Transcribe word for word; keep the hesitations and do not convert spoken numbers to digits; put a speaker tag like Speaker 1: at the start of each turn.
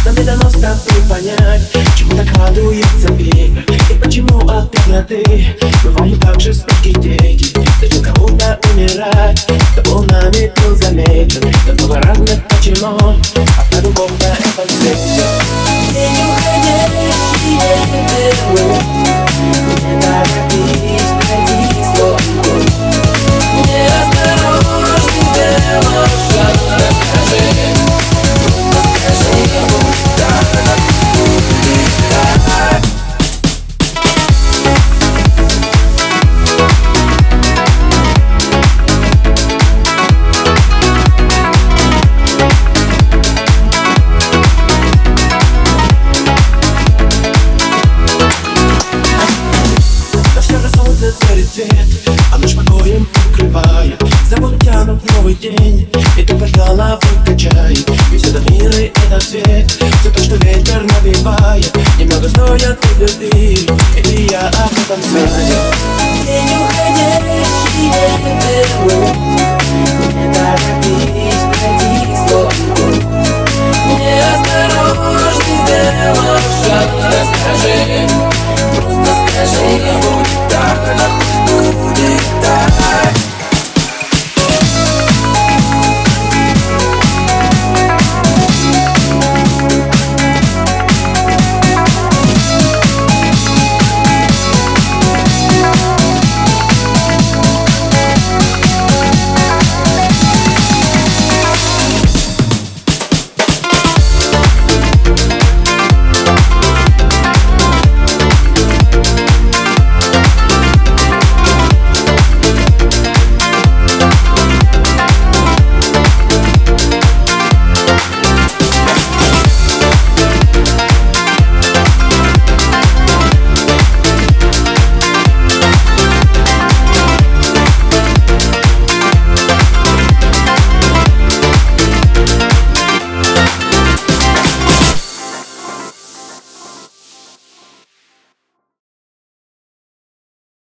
Speaker 1: Нам не дано с тобой понять, чему так радуется мир и почему от бедноты бывают так жестокие дети. Зачем кому-то умирать, кто волнами был замечен, до много разных почему, а любовь на этом свете. Не уходящие герои, не торопись, пройди свой путь. Неосторожный сделаешь шаг, расскажи, просто скажи ему так, так. А ночь покоем укрывает, забот тянут новый день, и ты пожала выкачает весь этот мир и этот свет. За то, что ветер набивает, немного стоят из любви, и я об этом знаю.